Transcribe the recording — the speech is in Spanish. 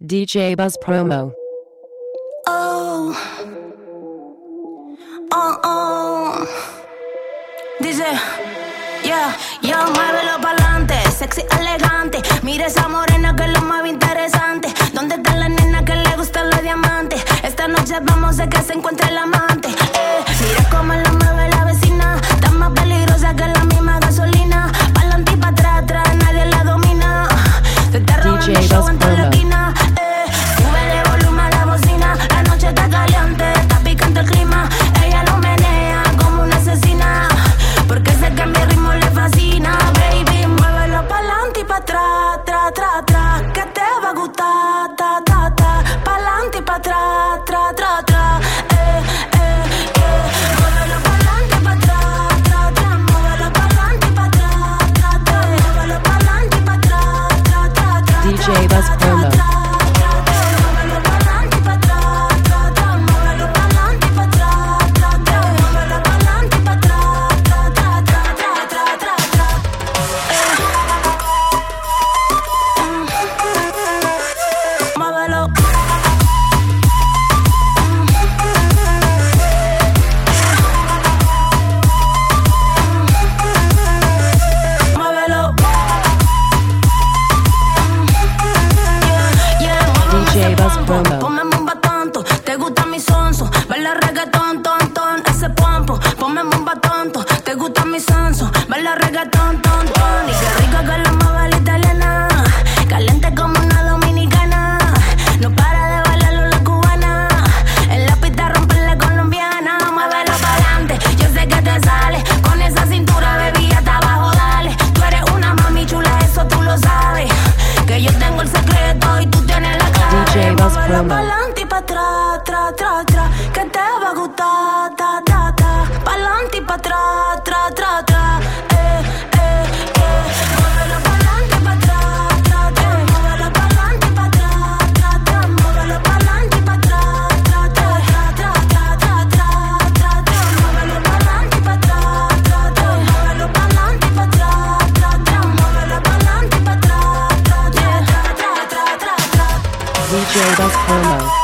DJ Buzz Promo. Oh, oh, oh. Dice, yeah, yeah, muévelo pa'lante, sexy, elegante. Mira esa morena que lo mueve interesante. ¿Dónde está la nena que le gustan los diamantes? Esta noche vamos a que se encuentre el amante. Mira cómo la mueve la vecina, está más peligrosa que la misma gasolina. Pa'lante y pa' atrás, nadie la domina. Se está robando el show en toda la esquina. Súbele volumen a la bocina, la noche está caliente, está picante el clima. Ella lo menea como una asesina, porque sé que mi ritmo le fascina. Baby, muévelo pa'lante y pa' atrás, que te va a gustar, pa'lante y pa' atrás, muévelo pa'lante y pa' atrás, muévelo pa'lante y pa' atrás, muévelo pa'lante y pa' atrás, DJ Buzz Promo. Ponme un tonto, te gusta mi sonso. Baila reggaetón, ton, ese pompo. Ponme un tonto, te gusta mi sonso. Baila reggaetón, ton. Y qué rico que lo mueve la italiana, caliente como una dominicana. No para de bailarlo la cubana, en la pista rompe la colombiana. Muévelo pa'lante, yo sé que te sale. Con esa cintura, baby, hasta abajo, dale. Tú eres una mami chula, eso tú lo sabes. Que yo tengo el secreto y tú tienes la clave. DJ Buzz Promo. Pa'lante y pa' atrás, que te va a gustar, pa'lante y pa' atrás, muévelo pa'lante y pa' atrás, muévelo pa'lante y pa' atrás, muévelo pa'lante y pa' atrás, muévelo pa'lante y pa' atrás, muévelo pa'lante y pa' atrás, muévelo pa'lante y pa' atrás, DJ Buzz Promo.